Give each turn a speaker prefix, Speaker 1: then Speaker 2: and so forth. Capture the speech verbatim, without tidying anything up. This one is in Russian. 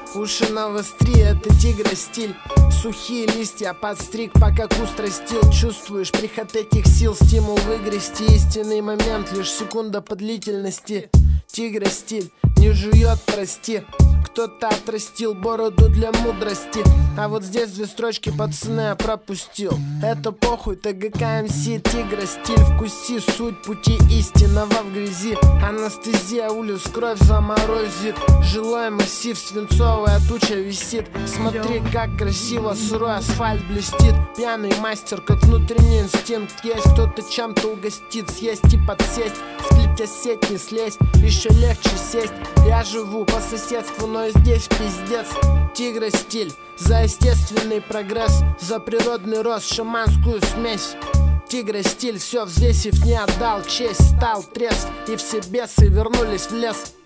Speaker 1: уши навостри, это тигра стиль. Сухие листья подстриг, пока куст растил. Чувствуешь приход этих сил, стимул выгрести. Истинный момент, лишь секунда подлительности. Тигра стиль, не жует, прости. Кто-то отрастил бороду для мудрости. А вот здесь две строчки, пацаны, я пропустил. Это похуй, ТГК МС, тигра стиль. Вкуси суть пути истинного в грязи. Анестезия улиц, кровь заморозит. Жилой массив, свинцовая туча висит. Смотри, как красиво сырой асфальт блестит. Пьяный мастер, как внутренний инстинкт. Есть кто-то чем-то угостит, съесть и подсесть. Склеить сеть, не слезть, еще легче сесть. Я живу по соседству, но и здесь пиздец. Тигра стиль, за естественный прогресс, за природный рост, шаманскую смесь. Тигра стиль, все взвесив, не отдал честь. Стал трезв, и все бесы вернулись в лес.